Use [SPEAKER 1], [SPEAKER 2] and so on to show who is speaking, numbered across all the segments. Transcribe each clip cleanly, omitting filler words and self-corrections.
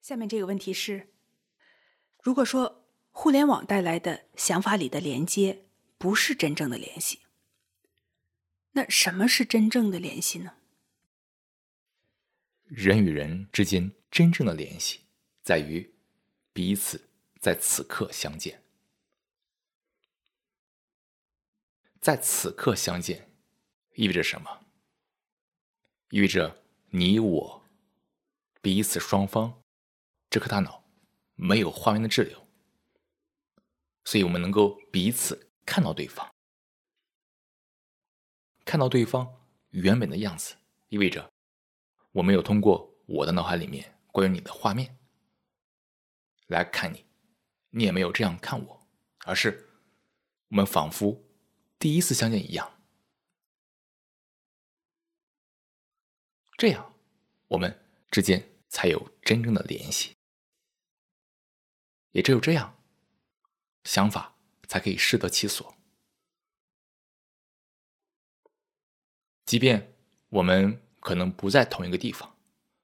[SPEAKER 1] 下面这个问题是：如果说互联网带来的想法里的连接不是真正的联系，那什么是真正的联系呢？
[SPEAKER 2] 人与人之间真正的联系，在于彼此在此刻相见。在此刻相见，意味着什么？意味着你我彼此双方这颗大脑没有画面的滞留，所以我们能够彼此看到对方，看到对方原本的样子，意味着我没有通过我的脑海里面关于你的画面来看你，你也没有这样看我，而是我们仿佛第一次相见一样。这样我们之间才有真正的联系，也只有这样，想法才可以适得其所。即便我们可能不在同一个地方，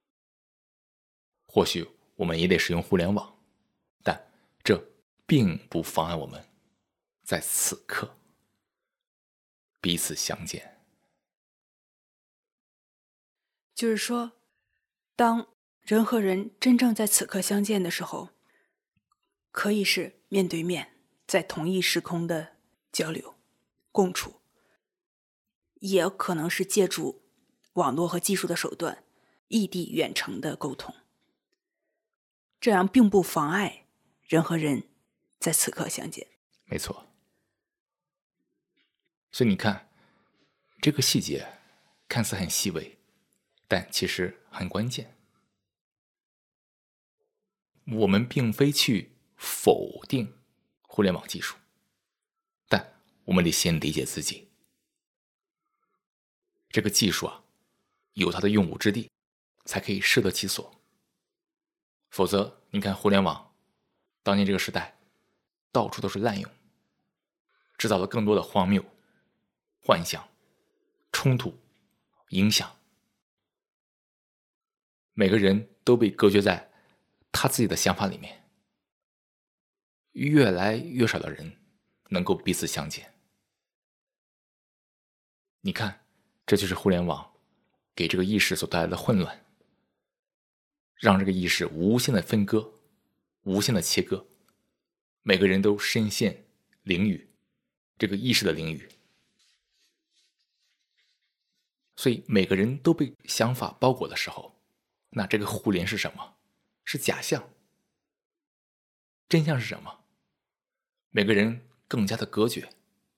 [SPEAKER 2] 或许我们也得使用互联网，但这并不妨碍我们在此刻彼此相见。
[SPEAKER 1] 就是说，当人和人真正在此刻相见的时候，可以是面对面，在同一时空的交流、共处，也可能是借助网络和技术的手段，异地远程的沟通。这样并不妨碍人和人在此刻相见。
[SPEAKER 2] 没错。所以你看，这个细节看似很细微，但其实很关键。我们并非去否定互联网技术，但我们得先理解自己。这个技术啊，有它的用武之地，才可以适得其所。否则，你看互联网，当年这个时代，到处都是滥用，制造了更多的荒谬、幻想、冲突、影响。每个人都被隔绝在他自己的想法里面，越来越少的人能够彼此相见。你看，这就是互联网给这个意识所带来的混乱，让这个意识无限的分割，无限的切割，每个人都深陷囹圄，这个意识的囹圄。所以每个人都被想法包裹的时候，那这个互联是什么？是假象。真相是什么？每个人更加的隔绝。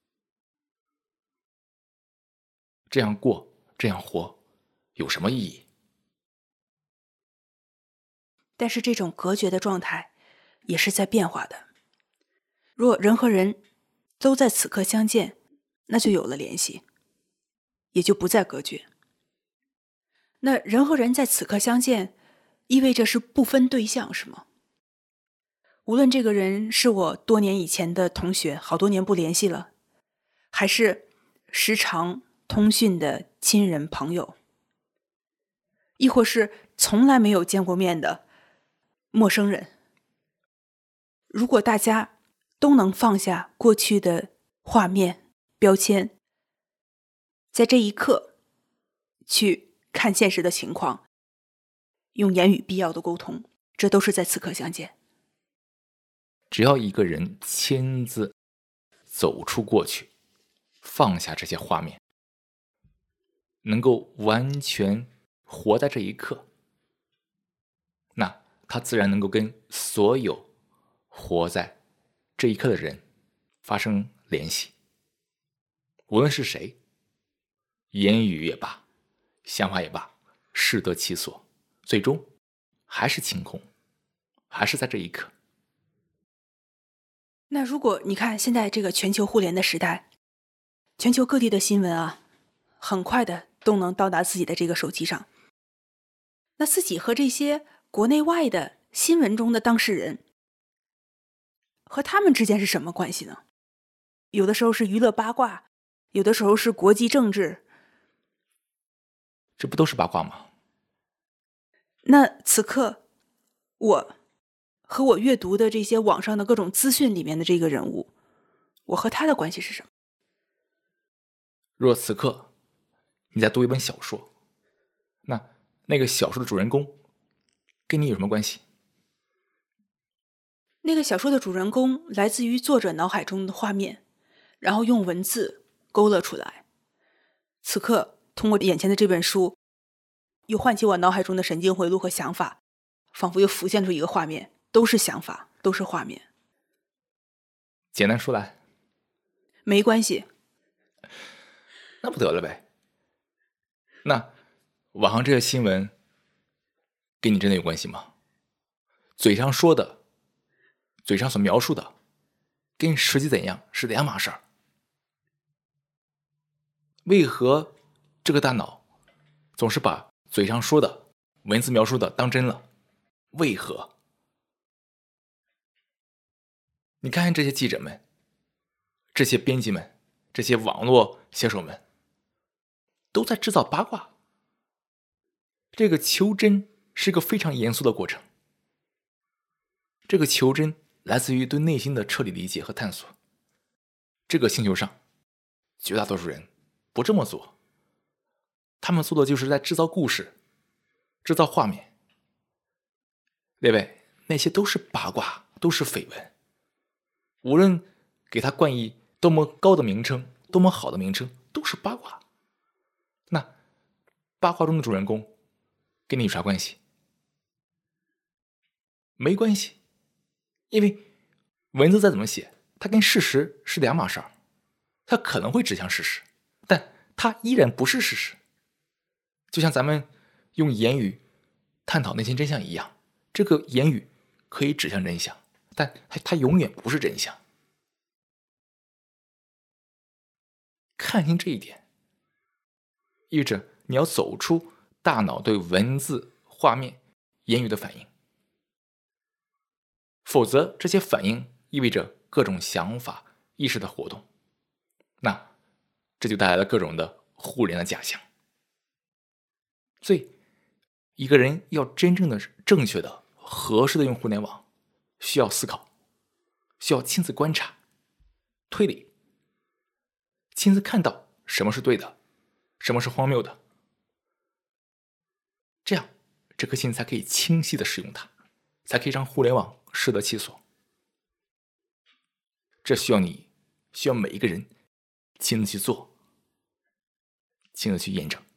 [SPEAKER 2] 这样过，这样活，有什么意义？
[SPEAKER 1] 但是这种隔绝的状态也是在变化的。若人和人都在此刻相见，那就有了联系，也就不再隔绝。那人和人在此刻相见，意味着是不分对象，是吗？无论这个人是我多年以前的同学，好多年不联系了，还是时常通讯的亲人朋友，亦或是从来没有见过面的陌生人，如果大家都能放下过去的画面、标签，在这一刻去看现实的情况，用言语必要的沟通，这都是在此刻相见。
[SPEAKER 2] 只要一个人亲自走出过去，放下这些画面，能够完全活在这一刻，那他自然能够跟所有活在这一刻的人发生联系。无论是谁，言语也罢，想法也罢，适得其所，最终还是晴空，还是在这一刻。
[SPEAKER 1] 那如果你看现在这个全球互联的时代，全球各地的新闻啊，很快的都能到达自己的这个手机上，那自己和这些国内外的新闻中的当事人，和他们之间是什么关系呢？有的时候是娱乐八卦，有的时候是国际政治。
[SPEAKER 2] 这不都是八卦吗？
[SPEAKER 1] 那此刻我和我阅读的这些网上的各种资讯里面的这个人物，我和他的关系是什么？
[SPEAKER 2] 若此刻你在读一本小说，那个小说的主人公跟你有什么关系？
[SPEAKER 1] 那个小说的主人公来自于作者脑海中的画面，然后用文字勾勒出来。此刻通过眼前的这本书，又唤起我脑海中的神经回路和想法，仿佛又浮现出一个画面，都是想法，都是画面。
[SPEAKER 2] 简单说来，
[SPEAKER 1] 没关系。
[SPEAKER 2] 那不得了呗。那网上这些新闻跟你真的有关系吗？嘴上说的，嘴上所描述的，跟实际怎样是两码事儿。为何这个大脑总是把嘴上说的、文字描述的当真了？为何？你看看这些记者们，这些编辑们，这些网络写手们，都在制造八卦。这个求真是一个非常严肃的过程。这个求真来自于对内心的彻底理解和探索。这个星球上，绝大多数人不这么做，他们做的就是在制造故事，制造画面。列位，那些都是八卦，都是绯闻。无论给它冠以多么高的名称，多么好的名称，都是八卦。那八卦中的主人公跟你有啥关系？没关系，因为文字再怎么写，它跟事实是两码事儿。它可能会指向事实，但它依然不是事实。就像咱们用言语探讨内心真相一样，这个言语可以指向真相，但它永远不是真相。看清这一点，意味着你要走出大脑对文字、画面、言语的反应，否则这些反应意味着各种想法、意识的活动，那这就带来了各种的互联的假象。所以，一个人要真正的正确的、合适的用互联网，需要思考，需要亲自观察、推理，亲自看到什么是对的，什么是荒谬的，这样这颗心才可以清晰的使用它，才可以让互联网适得其所。这需要你，需要每一个人亲自去做，亲自去验证。